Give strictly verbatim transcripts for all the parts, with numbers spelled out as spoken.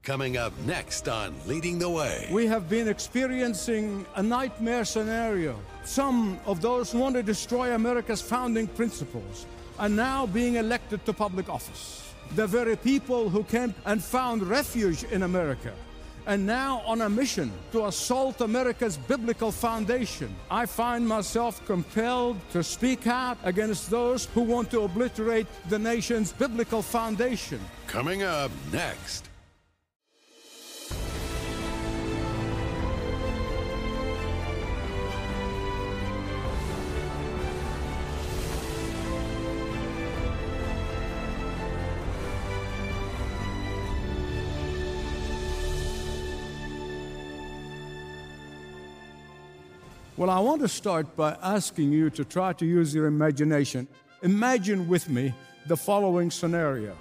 Coming up next on Leading the Way. We have been experiencing a nightmare scenario. Some of those who want to destroy America's founding principles are now being elected to public office. The very people who came and found refuge in America and now on a mission to assault America's biblical foundation. I find myself compelled to speak out against those who want to obliterate the nation's biblical foundation. Coming up next. Well, I want to start by asking you to try to use your imagination. Imagine with me the following scenario.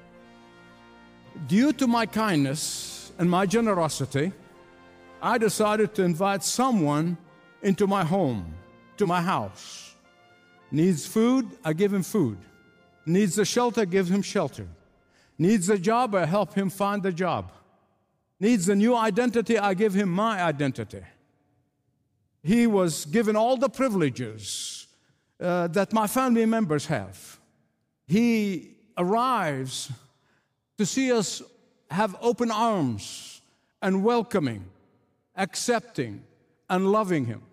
Due to my kindness and my generosity, I decided to invite someone into my home, to my house. Needs food, I give him food. Needs a shelter, give him shelter. Needs a job, I help him find a job. Needs a new identity, I give him my identity. He was given all the privileges uh, that my family members have. He arrives to see us have open arms and welcoming, accepting, and loving him.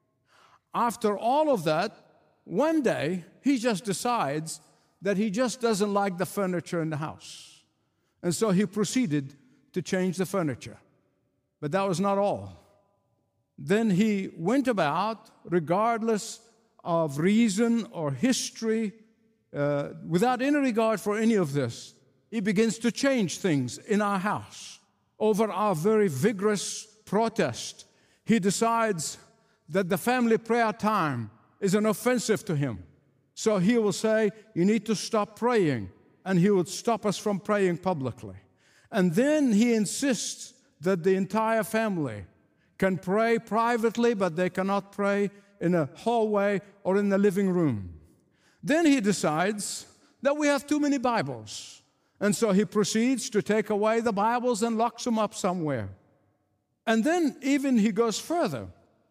After all of that, one day, he just decides that he just doesn't like the furniture in the house. And so he proceeded to change the furniture. But that was not all. Then he went about, regardless of reason or history, uh, without any regard for any of this. He begins to change things in our house. Over our very vigorous protest, he decides that the family prayer time is an offensive to him. So he will say, you need to stop praying, and he would stop us from praying publicly. And then he insists that the entire family can pray privately, but they cannot pray in a hallway or in the living room. Then he decides that we have too many Bibles. And so he proceeds to take away the Bibles and locks them up somewhere. And then even he goes further.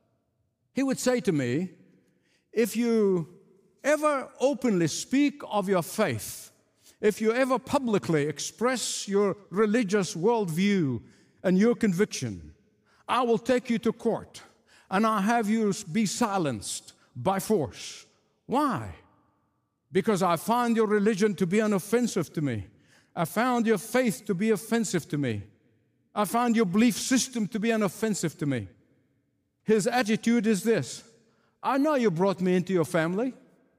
He would say to me, if you ever openly speak of your faith, if you ever publicly express your religious worldview and your conviction, I will take you to court, and I'll have you be silenced by force. Why? Because I found your religion to be unoffensive to me. I found your faith to be offensive to me. I found your belief system to be unoffensive to me. His attitude is this: I know you brought me into your family.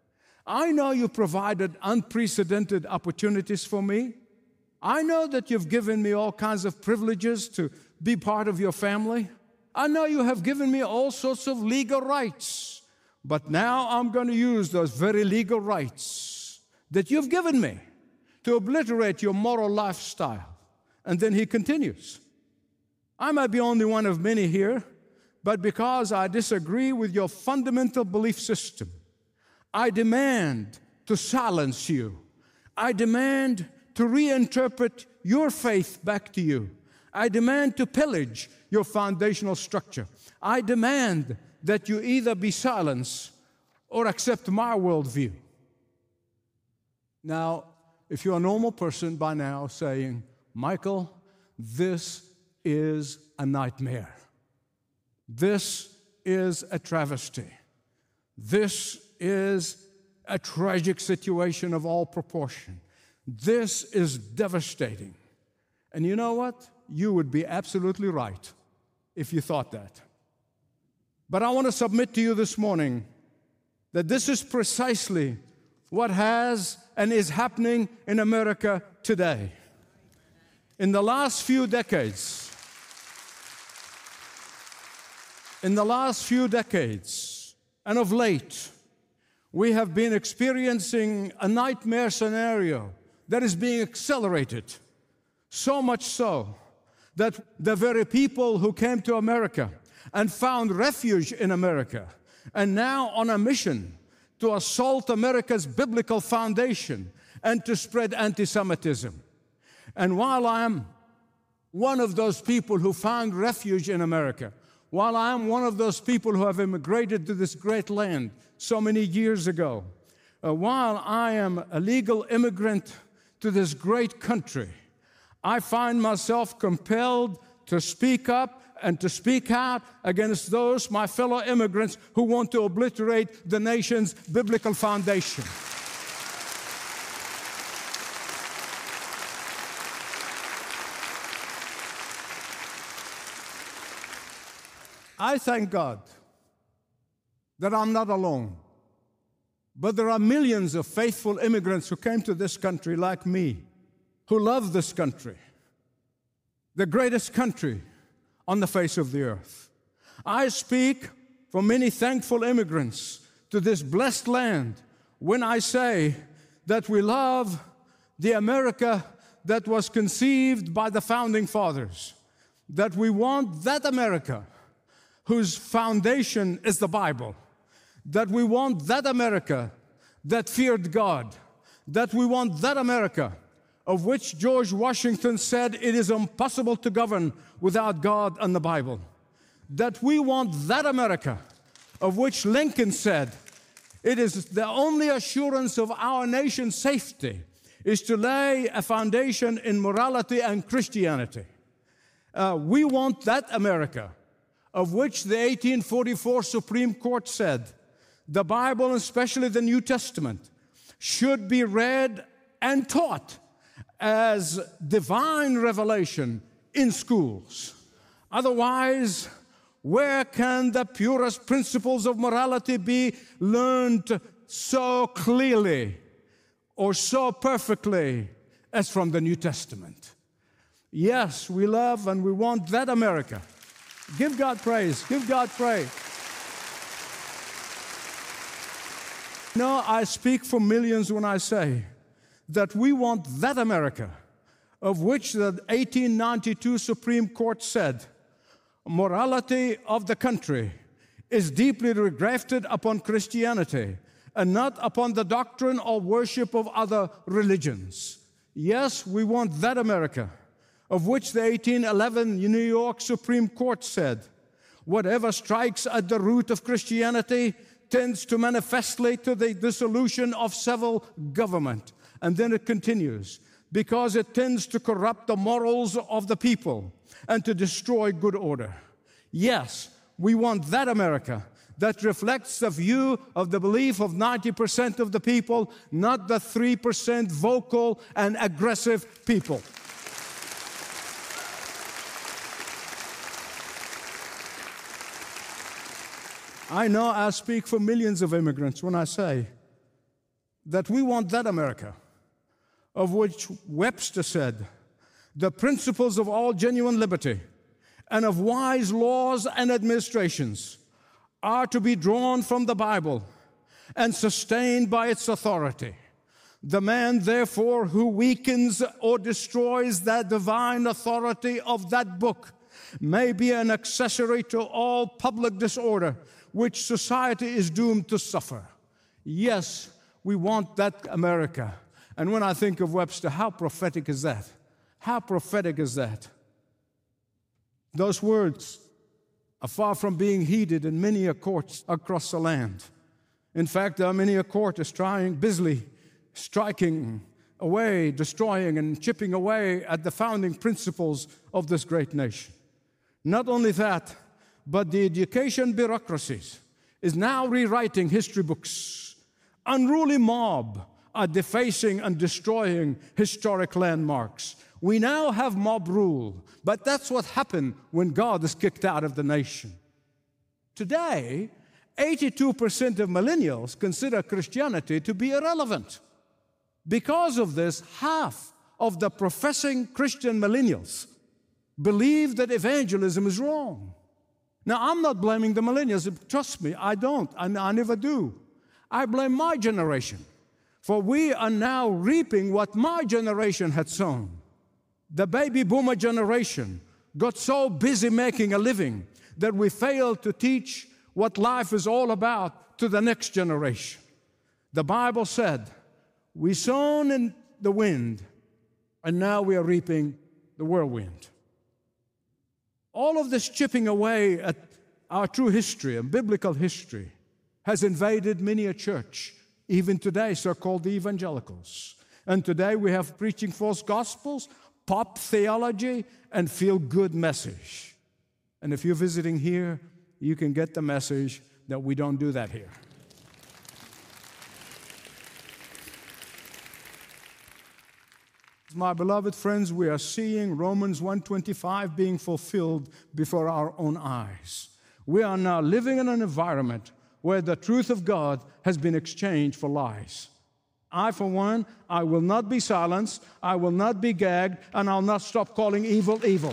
I know you provided unprecedented opportunities for me. I know that you've given me all kinds of privileges to be part of your family. I know you have given me all sorts of legal rights, but now I'm going to use those very legal rights that you've given me to obliterate your moral lifestyle. And then he continues. I might be only one of many here, but because I disagree with your fundamental belief system, I demand to silence you. I demand to reinterpret your faith back to you. I demand to pillage your foundational structure. I demand that you either be silenced or accept my worldview. Now, if you're a normal person by now saying, Michael, this is a nightmare. This is a travesty. This is a tragic situation of all proportion. This is devastating. And you know what? You would be absolutely right if you thought that. But I want to submit to you this morning that this is precisely what has and is happening in America today. In the last few decades, in the last few decades, and of late, we have been experiencing a nightmare scenario that is being accelerated, so much so that the very people who came to America and found refuge in America and now on a mission to assault America's biblical foundation and to spread anti-Semitism. And while I am one of those people who found refuge in America, while I am one of those people who have immigrated to this great land so many years ago, uh, while I am a legal immigrant to this great country, I find myself compelled to speak up and to speak out against those, my fellow immigrants, who want to obliterate the nation's biblical foundation. I thank God that I'm not alone, but there are millions of faithful immigrants who came to this country like me, who love this country, the greatest country on the face of the earth. I speak for many thankful immigrants to this blessed land when I say that we love the America that was conceived by the founding fathers, that we want that America whose foundation is the Bible, that we want that America that feared God, that we want that America of which George Washington said it is impossible to govern without God and the Bible, that we want that America of which Lincoln said it is the only assurance of our nation's safety is to lay a foundation in morality and Christianity. Uh, we want that America of which the eighteen forty-four Supreme Court said the Bible, especially the New Testament, should be read and taught as divine revelation in schools. Otherwise, where can the purest principles of morality be learned so clearly or so perfectly as from the New Testament? Yes, we love and we want that America. Give God praise. Give God praise. No, I speak for millions when I say that we want that America of which the eighteen ninety-two Supreme Court said morality of the country is deeply grafted upon Christianity and not upon the doctrine or worship of other religions. Yes, we want that America of which the eighteen eleven New York Supreme Court said, whatever strikes at the root of Christianity tends to manifestly to the dissolution of civil government. And then it continues, because it tends to corrupt the morals of the people and to destroy good order. Yes, we want that America that reflects the view of the belief of ninety percent of the people, not the three percent vocal and aggressive people. I know I speak for millions of immigrants when I say that we want that America of which Webster said, the principles of all genuine liberty and of wise laws and administrations are to be drawn from the Bible and sustained by its authority. The man, therefore, who weakens or destroys the divine authority of that book may be an accessory to all public disorder which society is doomed to suffer. Yes, we want that America. And when I think of Webster, how prophetic is that? How prophetic is that? Those words are far from being heeded in many a court across the land. In fact, there are many a court is trying, busily striking away, destroying and chipping away at the founding principles of this great nation. Not only that, but the education bureaucracies is now rewriting history books. Unruly mob are defacing and destroying historic landmarks. We now have mob rule, but that's what happened when God is kicked out of the nation. Today, eighty-two percent of millennials consider Christianity to be irrelevant. Because of this, half of the professing Christian millennials believe that evangelism is wrong. Now, I'm not blaming the millennials. Trust me, I don't. I, I never do. I blame my generation, for we are now reaping what my generation had sown. The baby boomer generation got so busy making a living that we failed to teach what life is all about to the next generation. The Bible said, we sown in the wind, and now we are reaping the whirlwind. All of this chipping away at our true history and biblical history has invaded many a church, even today, so-called the evangelicals. And today we have preaching false gospels, pop theology, and feel-good message. And if you're visiting here, you can get the message that we don't do that here. My beloved friends, we are seeing Romans one twenty-five being fulfilled before our own eyes. We are now living in an environment where the truth of God has been exchanged for lies. I, for one, I will not be silenced, I will not be gagged, and I'll not stop calling evil, evil.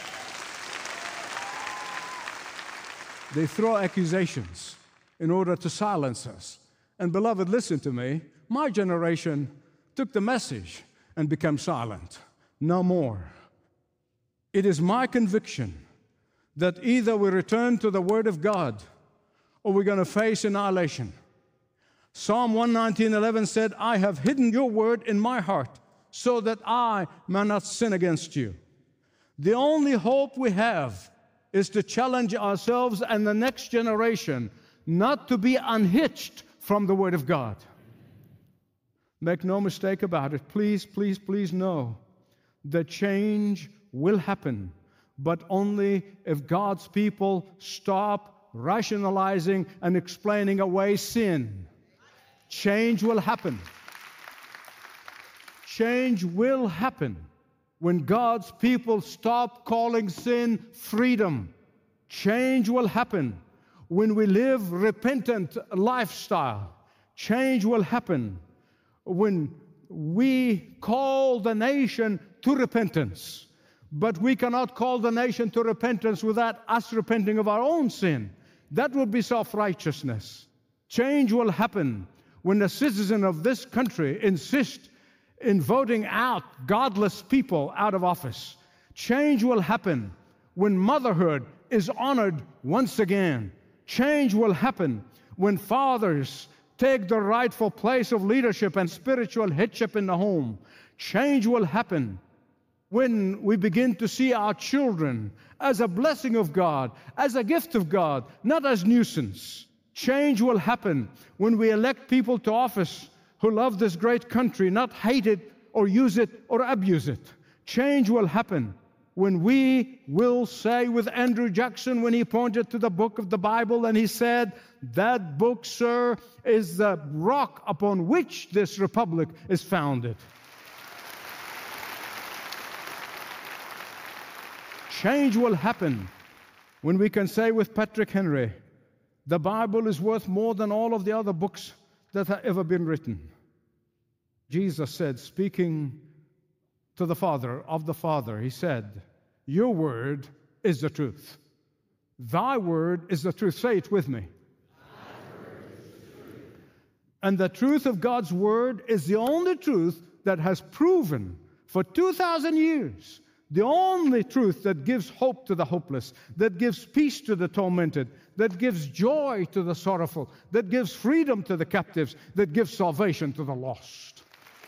They throw accusations in order to silence us. And beloved, listen to me. My generation took the message and became silent. No more. It is my conviction that either we return to the Word of God or we're going to face annihilation. Psalm one nineteen eleven said, I have hidden your word in my heart so that I may not sin against you. The only hope we have is to challenge ourselves and the next generation not to be unhitched from the Word of God. Make no mistake about it. Please, please, please know that change will happen, but only if God's people stop rationalizing and explaining away sin. Change will happen. Change will happen when God's people stop calling sin freedom. Change will happen when we live repentant lifestyle. Change will happen when we call the nation to repentance. But we cannot call the nation to repentance without us repenting of our own sin. That would be self-righteousness. Change will happen when the citizens of this country insist in voting out godless people out of office. Change will happen when motherhood is honored once again. Change will happen when fathers take the rightful place of leadership and spiritual headship in the home. Change will happen when we begin to see our children as a blessing of God, as a gift of God, not as nuisance. Change will happen when we elect people to office who love this great country, not hate it or use it or abuse it. Change will happen when we will say with Andrew Jackson when he pointed to the book of the Bible and he said, that book, sir, is the rock upon which this republic is founded. Change will happen when we can say with Patrick Henry, the Bible is worth more than all of the other books that have ever been written. Jesus said, speaking to the Father, of the Father, he said, your word is the truth. Thy word is the truth. Say it with me. And the truth of God's word is the only truth that has proven for two thousand years, the only truth that gives hope to the hopeless, that gives peace to the tormented, that gives joy to the sorrowful, that gives freedom to the captives, that gives salvation to the lost.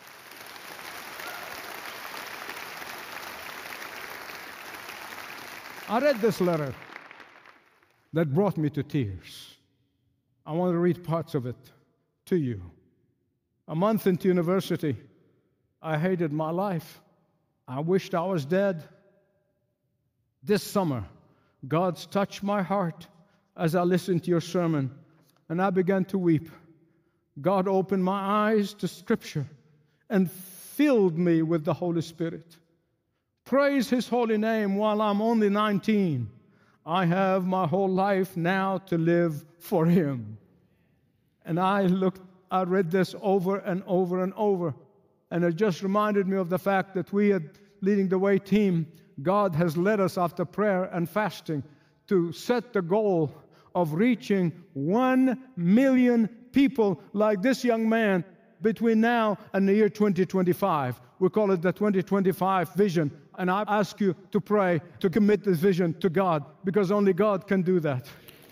I read this letter that brought me to tears. I want to read parts of it to you. A month into university, I hated my life. I wished I was dead. This summer, God's touched my heart as I listened to your sermon, and I began to weep. God opened my eyes to Scripture and filled me with the Holy Spirit. Praise His holy name while I'm only nineteen. I have my whole life now to live for Him. And I looked, I read this over and over and over, and it just reminded me of the fact that we at Leading the Way team, God has led us after prayer and fasting to set the goal of reaching one million people like this young man between now and the year twenty twenty-five. We call it the twenty twenty-five vision. And I ask you to pray to commit this vision to God, because only God can do that.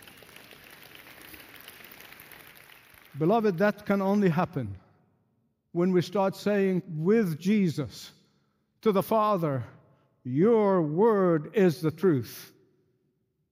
Beloved, that can only happen when we start saying with Jesus to the Father, your word is the truth.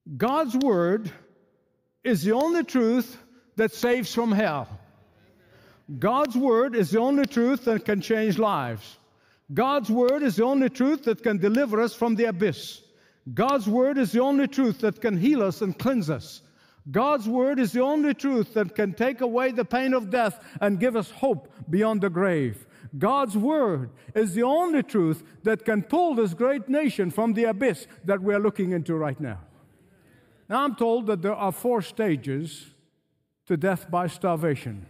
God's Word is the only truth that saves from hell. God's Word is the only truth that can change lives. God's Word is the only truth that can deliver us from the abyss. God's Word is the only truth that can heal us and cleanse us. God's Word is the only truth that can take away the pain of death and give us hope beyond the grave. God's Word is the only truth that can pull this great nation from the abyss that we're looking into right now. Now, I'm told that there are four stages to death by starvation.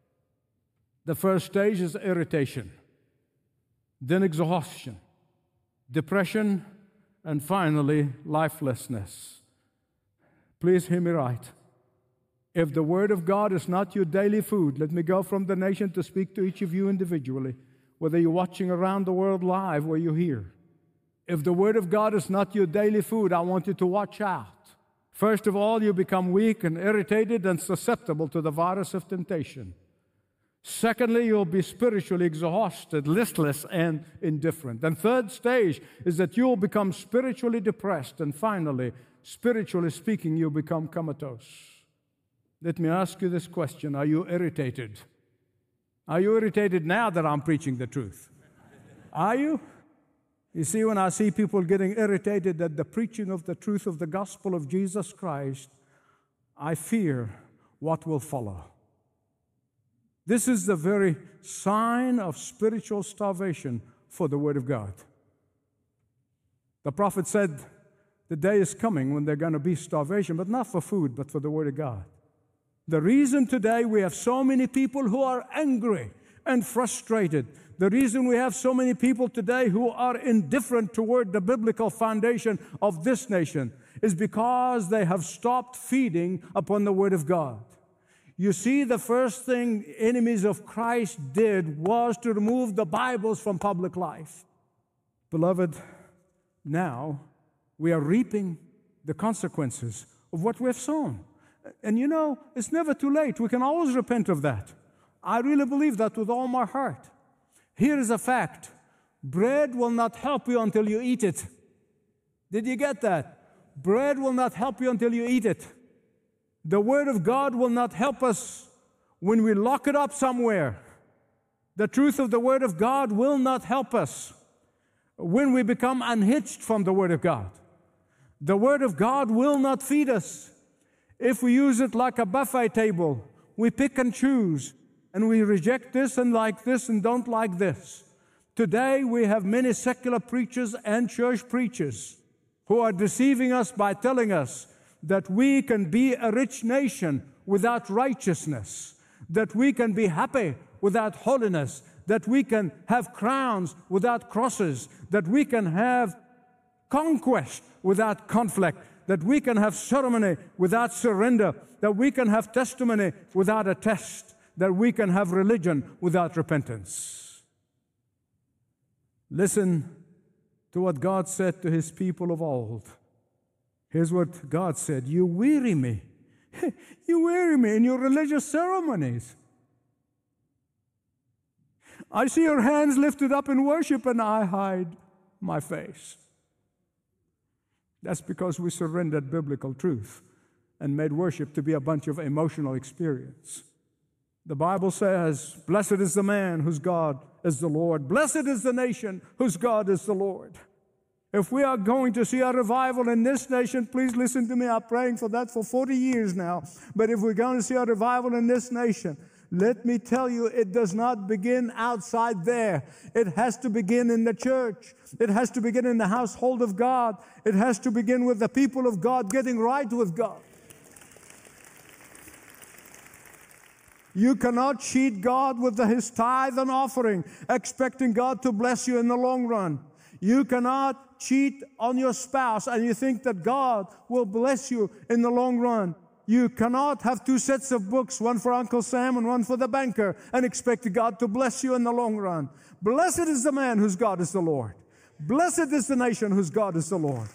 The first stage is irritation, then exhaustion, depression, and finally, lifelessness. Please hear me right. If the Word of God is not your daily food, let me go from the nation to speak to each of you individually, whether you're watching around the world live or you're here. If the Word of God is not your daily food, I want you to watch out. First of all, you become weak and irritated and susceptible to the virus of temptation. Secondly, you'll be spiritually exhausted, listless, and indifferent. And third stage is that you'll become spiritually depressed. And finally, spiritually speaking, you'll become comatose. Let me ask you this question. Are you irritated? Are you irritated now that I'm preaching the truth? Are you? You see, when I see people getting irritated at the preaching of the truth of the gospel of Jesus Christ, I fear what will follow. This is the very sign of spiritual starvation for the Word of God. The prophet said, the day is coming when there's going to be starvation, but not for food, but for the Word of God. The reason today we have so many people who are angry and frustrated, the reason we have so many people today who are indifferent toward the biblical foundation of this nation is because they have stopped feeding upon the Word of God. You see, the first thing enemies of Christ did was to remove the Bibles from public life. Beloved, now we are reaping the consequences of what we have sown. And you know, it's never too late. We can always repent of that. I really believe that with all my heart. Here is a fact. Bread will not help you until you eat it. Did you get that? Bread will not help you until you eat it. The Word of God will not help us when we lock it up somewhere. The truth of the Word of God will not help us when we become unhitched from the Word of God. The Word of God will not feed us if we use it like a buffet table. We pick and choose, and we reject this and like this and don't like this. Today we have many secular preachers and church preachers who are deceiving us by telling us that we can be a rich nation without righteousness, that we can be happy without holiness, that we can have crowns without crosses, that we can have conquest without conflict, that we can have ceremony without surrender, that we can have testimony without a test, that we can have religion without repentance. Listen to what God said to His people of old. Here's what God said, you weary me. You weary me in your religious ceremonies. I see your hands lifted up in worship and I hide my face. That's because we surrendered biblical truth and made worship to be a bunch of emotional experience. The Bible says, blessed is the man whose God is the Lord. Blessed is the nation whose God is the Lord. If we are going to see a revival in this nation, please listen to me. I'm praying for that for forty years now. But if we're going to see a revival in this nation, let me tell you, it does not begin outside there. It has to begin in the church. It has to begin in the household of God. It has to begin with the people of God getting right with God. You cannot cheat God with the, His tithe and offering, expecting God to bless you in the long run. You cannot cheat on your spouse and you think that God will bless you in the long run. You cannot have two sets of books, one for Uncle Sam and one for the banker, and expect God to bless you in the long run. Blessed is the man whose God is the Lord. Blessed is the nation whose God is the Lord.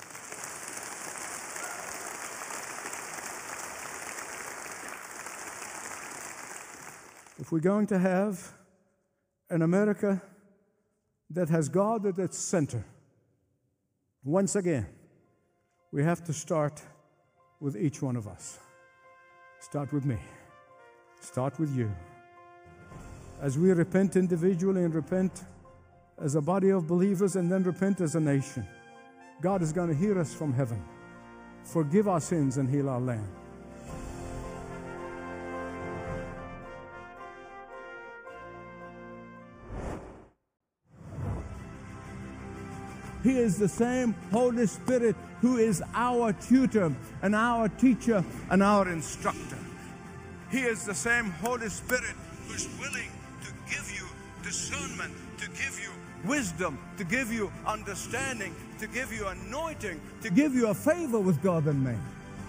If we're going to have an America that has God at its center, once again, we have to start with each one of us. Start with me. Start with you. As we repent individually and repent as a body of believers and then repent as a nation, God is going to hear us from heaven, forgive our sins, and heal our land. He is the same Holy Spirit who is our tutor and our teacher and our instructor. He is the same Holy Spirit who's willing to give you discernment, to give you wisdom, to give you understanding, to give you anointing, to give you a favor with God and man.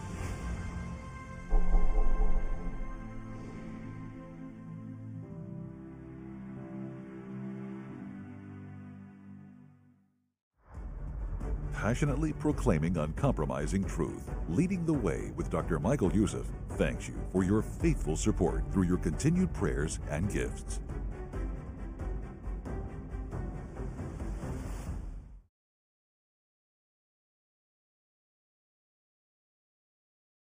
Passionately proclaiming uncompromising truth, Leading the Way with Doctor Michael Youssef thanks you for your faithful support through your continued prayers and gifts.